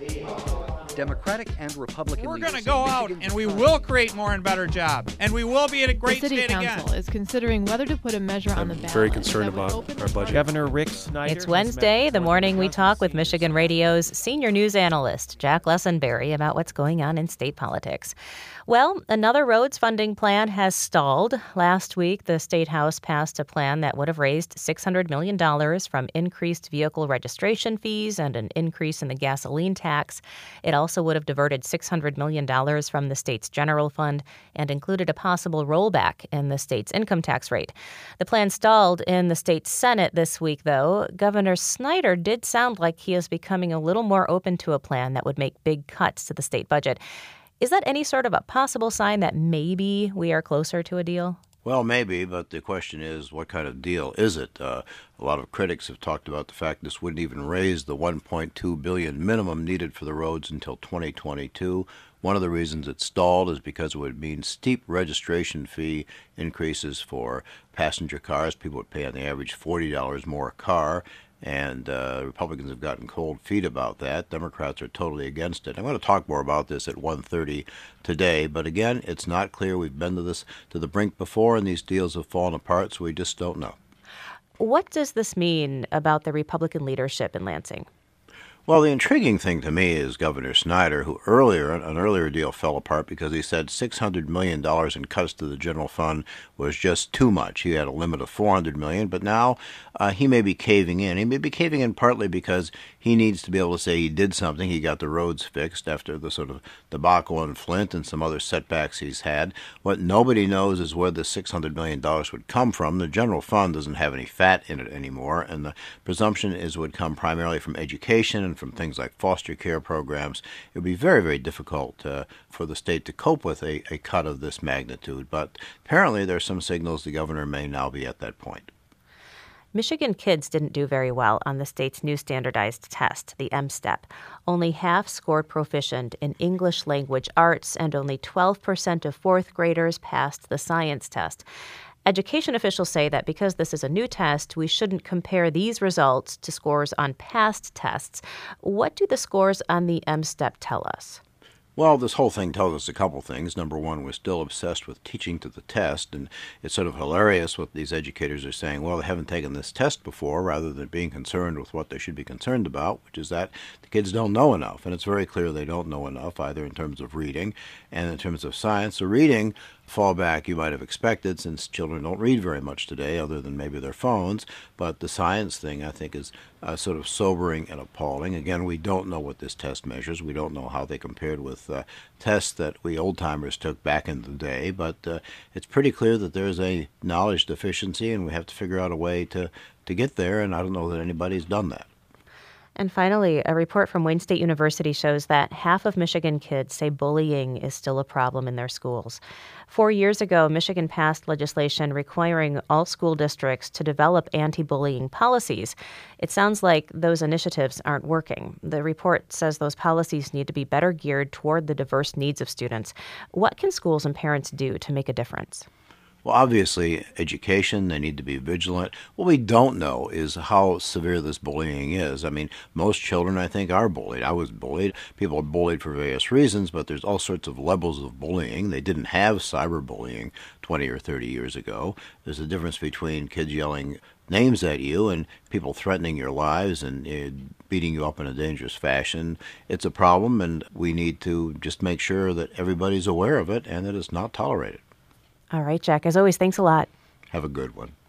Democratic and Republican We're leaders going to go out and we will create more and better jobs. And we will be at a great the City state Council again. is considering whether to put a measure on the ballot. Very concerned that would about open our the budget. Governor Rick Snyder. It's Wednesday, the morning we talk with Michigan Radio's senior news analyst, Jack Lessenberry, about what's going on in state politics. Well, another roads funding plan has stalled. Last week, the State House passed a plan that would have raised $600 million from increased vehicle registration fees and an increase in the gasoline tax. It also would have diverted $600 million from the state's general fund and included a possible rollback in the state's income tax rate. The plan stalled in the state Senate this week, though. Governor Snyder did sound like he is becoming a little more open to a plan that would make big cuts to the state budget. Is that any sort of a possible sign that maybe we are closer to a deal? Well, maybe, but the question is, what kind of deal is it? A lot of critics have talked about the fact this wouldn't even raise the $1.2 billion minimum needed for the roads until 2022. One of the reasons it stalled is because it would mean steep registration fee increases for passenger cars. People would pay on the average $40 more a car. And Republicans have gotten cold feet about that. Democrats are totally against it. I'm going to talk more about this at 1:30 today. But again, it's not clear. We've been to the brink before, and these deals have fallen apart, so we just don't know. What does this mean about the Republican leadership in Lansing? Well, the intriguing thing to me is Governor Snyder, who an earlier deal fell apart because he said $600 million in cuts to the general fund was just too much. He had a limit of $400 million, but now he may be caving in. He may be caving in partly because he needs to be able to say he did something. He got the roads fixed after the sort of debacle in Flint and some other setbacks he's had. What nobody knows is where the $600 million would come from. The general fund doesn't have any fat in it anymore, and the presumption is it would come primarily from education and from things like foster care programs. It would be very, very difficult for the state to cope with a cut of this magnitude. But apparently there are some signals the governor may now be at that point. Michigan kids didn't do very well on the state's new standardized test, the MSTEP. Only half scored proficient in English language arts, and only 12% of fourth graders passed the science test. Education officials say that because this is a new test, we shouldn't compare these results to scores on past tests. What do the scores on the MSTEP tell us? Well, this whole thing tells us a couple things. Number one, we're still obsessed with teaching to the test, and it's sort of hilarious what these educators are saying. Well, they haven't taken this test before, rather than being concerned with what they should be concerned about, which is that the kids don't know enough. And it's very clear they don't know enough, either in terms of reading and in terms of science. So reading, fallback you might have expected, since children don't read very much today, other than maybe their phones. But the science thing, I think, is sort of sobering and appalling. Again, we don't know what this test measures. We don't know how they compared with tests that we old-timers took back in the day. But it's pretty clear that there's a knowledge deficiency, and we have to figure out a way to get there, and I don't know that anybody's done that. And finally, a report from Wayne State University shows that half of Michigan kids say bullying is still a problem in their schools. 4 years ago, Michigan passed legislation requiring all school districts to develop anti-bullying policies. It sounds like those initiatives aren't working. The report says those policies need to be better geared toward the diverse needs of students. What can schools and parents do to make a difference? Well, obviously, education, they need to be vigilant. What we don't know is how severe this bullying is. I mean, most children, I think, are bullied. I was bullied. People are bullied for various reasons, but there's all sorts of levels of bullying. They didn't have cyberbullying 20 or 30 years ago. There's a difference between kids yelling names at you and people threatening your lives and beating you up in a dangerous fashion. It's a problem, and we need to just make sure that everybody's aware of it and that it's not tolerated. All right, Jack. As always, thanks a lot. Have a good one.